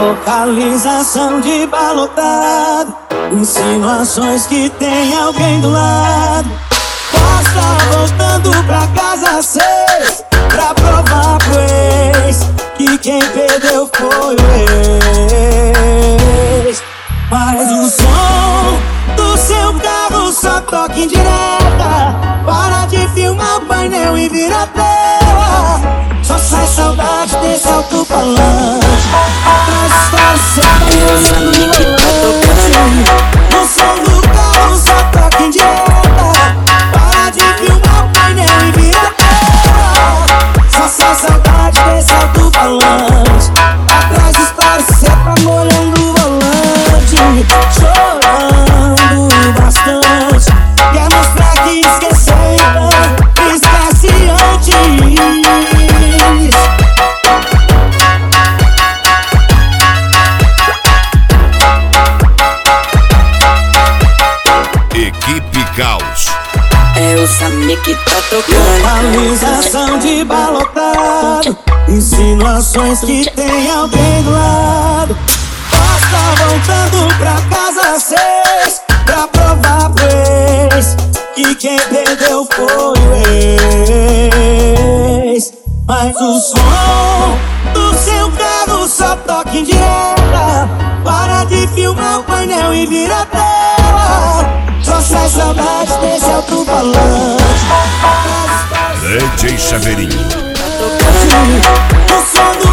Localização de balotado, insinuações que tem alguém do lado. Posta voltando pra casa às 6, pra provar pro ex que quem perdeu foi o ex. Mas o som do seu carro só toca em direta. Para de filmar o painel e vira tela. Só sai saudade desse alto-falante. O som do carro só toca em direta. Para de filmar o painel e vira tela. Só sai saudade desse alto-falante. Atrás história seca molhando o volante, chorando bastante. Quer mostrar que esqueceu, esquece antes. Equipe Caos. É o Samir que tá tocando. Localização de balotado, insinuações que tem alguém do lado. Posta voltando pra casa às 6, pra provar pro ex que quem perdeu foi o ex. Mas o som do seu carro só toca em direta. Para de filmar o painel e vira tela. Só sai saudade desse alto-falante. DJ Chaveirinho. O som do